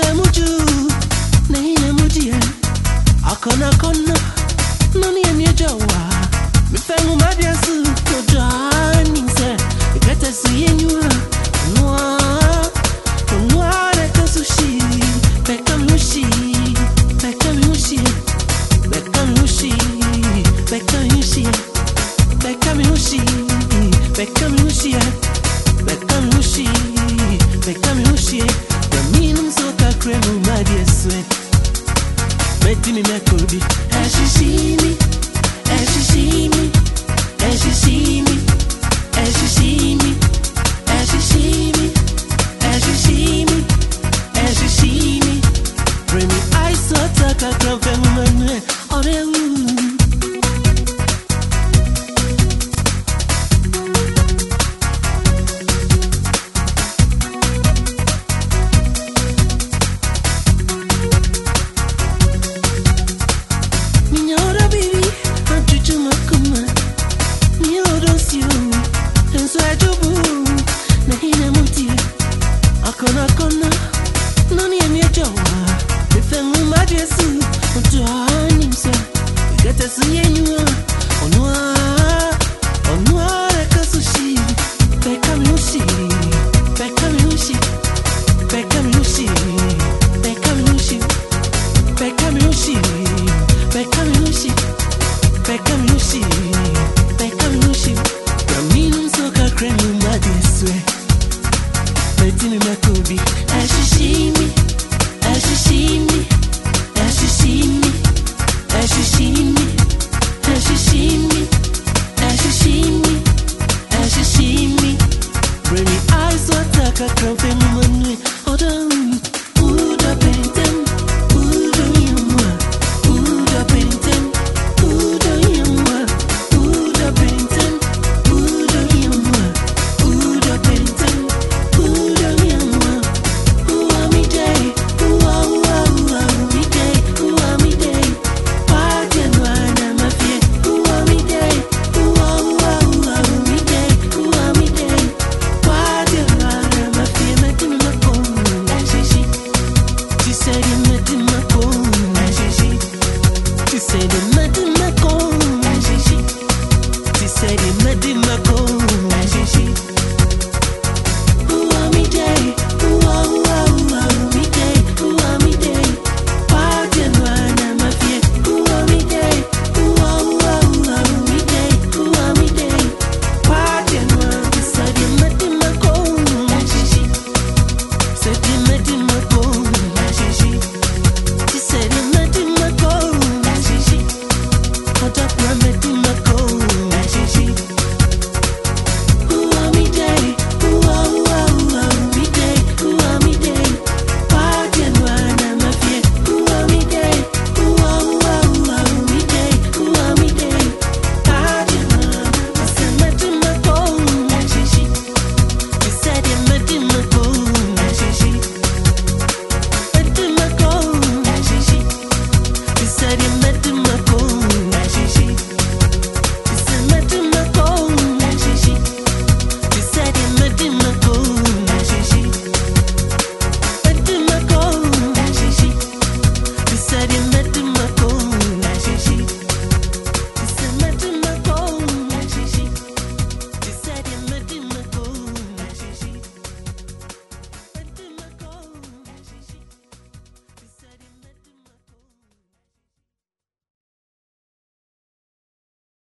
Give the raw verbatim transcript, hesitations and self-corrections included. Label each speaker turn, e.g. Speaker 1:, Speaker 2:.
Speaker 1: Nehina muju, nehina mujie. Akona kona, nani anye jawa. Mi fengu madiasu, koda ningse. Ikete suyenyua, noa, noa reka sushi. Beka miushi, beka miushi, beka miushi, beka miushi, beka miushi, beka miushi, beka miushi, beka miushi. Yaminum soka kremu madiasu. Meti mi mekodi, and she see me, and she see me, and she see me, and she see me, and she see me, and she see me, and she see me. Bring me eyes so dark, I can't feel my name. Oh, they Akona kona, nani anye jawa. Mifengu madiasu, mtuwa nimse. Igete suyenyua, onwa, onwa reka sushi. Beka miushi, beka miushi, beka miushi, beka miushi, beka miushi, beka miushi, beka miushi, beka miushi. Yaminum soka kremu madiasu. Meti mi mekodi, and she see me, and she see me, and she see me, and she see me, and she see me, and she see me, and she see me. Bring me eyes so dark, I can't feel my money. Oh, damn, ooh, da painting, ooh, da yamwa, ooh, da painting, ooh, da yamwa, ooh, da painting, ooh, da yamwa, ooh, da painting. She said, "Madi mako," and she she she said, "Madi mako."